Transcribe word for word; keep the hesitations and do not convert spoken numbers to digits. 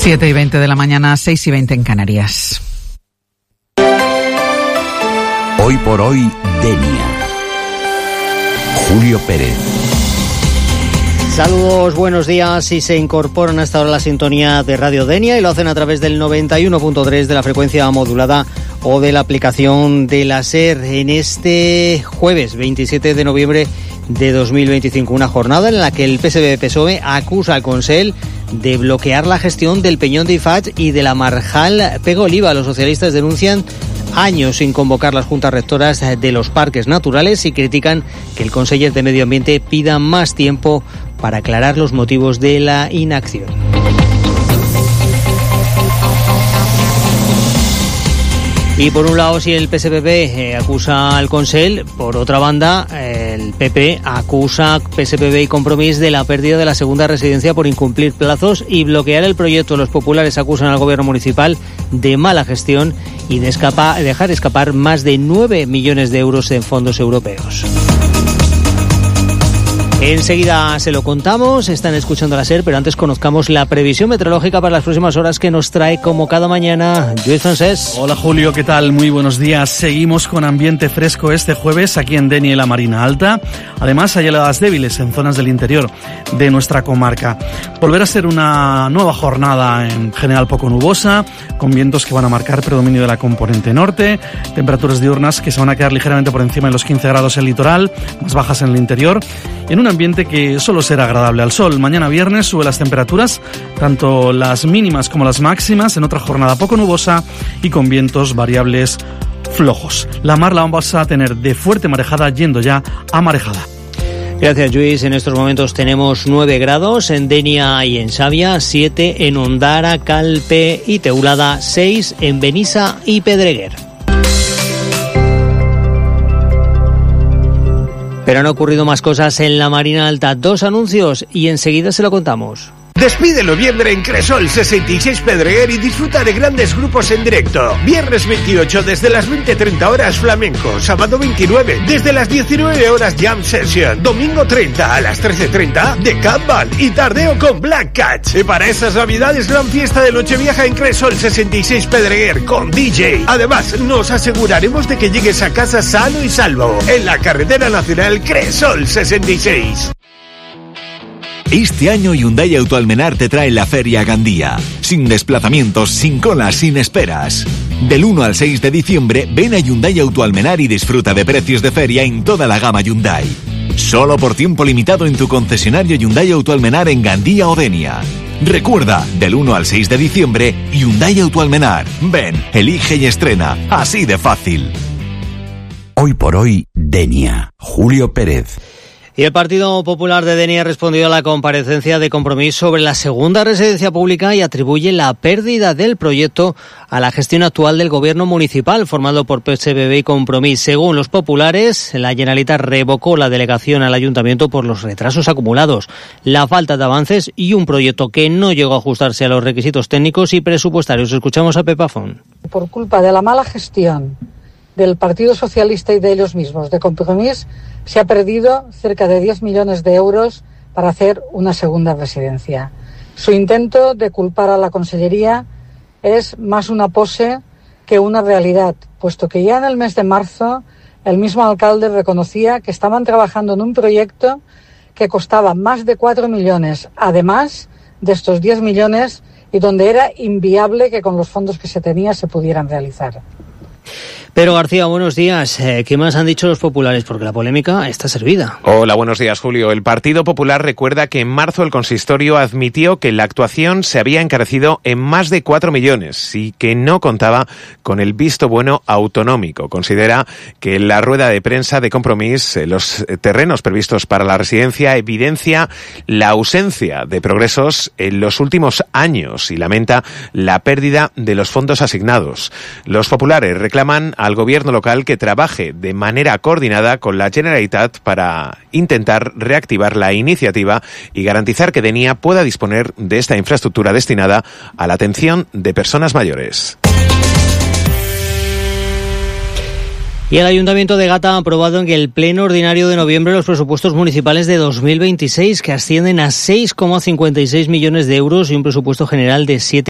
siete y veinte de la mañana, seis y veinte en Canarias. Hoy por hoy, Denia. Julio Pérez. Saludos, buenos días. Si se incorporan hasta ahora a la sintonía de Radio Denia y lo hacen a través del noventa y uno punto tres de la frecuencia modulada o de la aplicación de la SER en este jueves veintisiete de noviembre de dos mil veinticinco, una jornada en la que el P S B P S O E acusa al Consell de bloquear la gestión del Peñón de Ifach y de la Marjal Pego Oliva. Los socialistas denuncian años sin convocar las juntas rectoras de los parques naturales y critican que el conseller de Medio Ambiente pida más tiempo para aclarar los motivos de la inacción. Y por un lado, si el P S P B eh, acusa al Consell, por otra banda, eh, el P P acusa a P S P B y Compromís de la pérdida de la segunda residencia por incumplir plazos y bloquear el proyecto. Los populares acusan al gobierno municipal de mala gestión y de escapa, dejar escapar más de nueve millones de euros en fondos europeos. Enseguida se lo contamos, están escuchando la SER, pero antes conozcamos la previsión meteorológica para las próximas horas que nos trae como cada mañana Lluís Francés. Hola Julio, ¿qué tal? Muy buenos días. Seguimos con ambiente fresco este jueves aquí en Denia y la Marina Alta. Además hay heladas débiles en zonas del interior de nuestra comarca. Volverá a ser una nueva jornada en general poco nubosa, con vientos que van a marcar predominio de la componente norte, temperaturas diurnas que se van a quedar ligeramente por encima de los quince grados en el litoral, más bajas en el interior, y en un ambiente que solo será agradable al sol. Mañana viernes sube las temperaturas, tanto las mínimas como las máximas, en otra jornada poco nubosa y con vientos variables flojos. La mar la vamos a tener de fuerte marejada yendo ya a marejada. Gracias, Lluís. En estos momentos tenemos nueve grados en Denia y en Xavia, siete en Ondara, Calpe y Teulada, seis en Benissa y Pedreguer. Pero han ocurrido más cosas en la Marina Alta. Dos anuncios y enseguida se lo contamos. Despide noviembre en Cresol sesenta y seis Pedreguer y disfruta de grandes grupos en directo. Viernes veintiocho desde las veinte treinta horas flamenco. Sábado veintinueve desde las diecinueve horas jam session. Domingo treinta a las trece treinta de Camban y tardeo con Black Cats. Y para esas navidades gran fiesta de Nochevieja en Cresol sesenta y seis Pedreguer con D J. Además nos aseguraremos de que llegues a casa sano y salvo. En la carretera nacional Cresol sesenta y seis. Este año Hyundai Autoalmenar te trae la Feria Gandía. Sin desplazamientos, sin colas, sin esperas. Del uno al seis de diciembre, ven a Hyundai Autoalmenar y disfruta de precios de feria en toda la gama Hyundai. Solo por tiempo limitado en tu concesionario Hyundai Autoalmenar en Gandía o Denia. Recuerda, del uno al seis de diciembre, Hyundai Autoalmenar. Ven, elige y estrena. Así de fácil. Hoy por hoy, Denia. Julio Pérez. Y el Partido Popular de Denia ha respondido a la comparecencia de Compromís sobre la segunda residencia pública y atribuye la pérdida del proyecto a la gestión actual del gobierno municipal formado por P S B B y Compromís. Según los populares, la Generalitat revocó la delegación al ayuntamiento por los retrasos acumulados, la falta de avances y un proyecto que no llegó a ajustarse a los requisitos técnicos y presupuestarios. Escuchamos a Pepa Font. Por culpa de la mala gestión del Partido Socialista y de ellos mismos, de Compromís, se ha perdido cerca de diez millones de euros para hacer una segunda residencia. Su intento de culpar a la Consellería es más una pose que una realidad, puesto que ya en el mes de marzo el mismo alcalde reconocía que estaban trabajando en un proyecto que costaba más de cuatro millones, además de estos diez millones, y donde era inviable que con los fondos que se tenía se pudieran realizar. Pero García, buenos días. ¿Qué más han dicho los populares? Porque la polémica está servida. Hola, buenos días, Julio. El Partido Popular recuerda que en marzo el consistorio admitió que la actuación se había encarecido en más de cuatro millones y que no contaba con el visto bueno autonómico. Considera que en la rueda de prensa de Compromís los terrenos previstos para la residencia evidencia la ausencia de progresos en los últimos años y lamenta la pérdida de los fondos asignados. Los populares reclaman al gobierno local que trabaje de manera coordinada con la Generalitat para intentar reactivar la iniciativa y garantizar que Denia pueda disponer de esta infraestructura destinada a la atención de personas mayores. Y el Ayuntamiento de Gata ha aprobado en el Pleno Ordinario de noviembre los presupuestos municipales de dos mil veintiséis, que ascienden a seis coma cincuenta y seis millones de euros y un presupuesto general de siete